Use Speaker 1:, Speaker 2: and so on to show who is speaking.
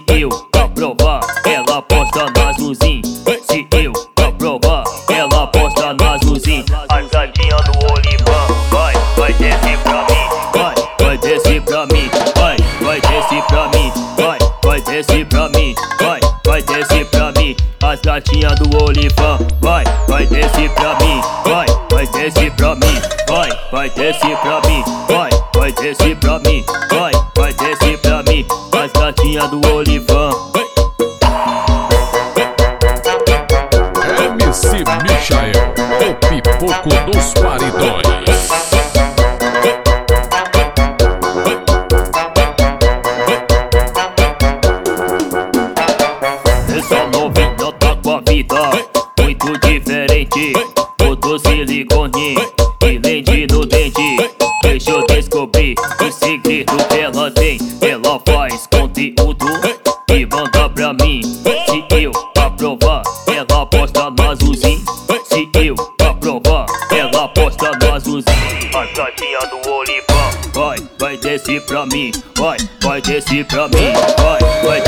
Speaker 1: eu aprovar, ela posta no azulzinho. Se eu aprovar, ela posta no azulzinho. As gatinhas do Olivão, vai descer pra mim. Vai descer pra mim. Vai descer pra mim. Vai descer pra mim. Vai descer pra mim. As gatinhas do Olivão, vai descer pra mim. Vai descer pra mim. Vai descer pra mim. Vai descer pra mim. Vai descer pra mim. As gatinhas do Olivão.
Speaker 2: MC Michael, o pipoco dos paredões.
Speaker 1: Essa novinha tá com a vida muito diferente. Todo silicone e lente no dente. Deixa eu descobrir o segredo que ela tem. Ela faz conteúdo e manda pra mim. Se eu aprovar, ela posta no azulzinho. Se eu aprovar, ela posta no azulzinho. A gatinha do Olivão, vai descer pra mim. Vai descer pra mim. Vai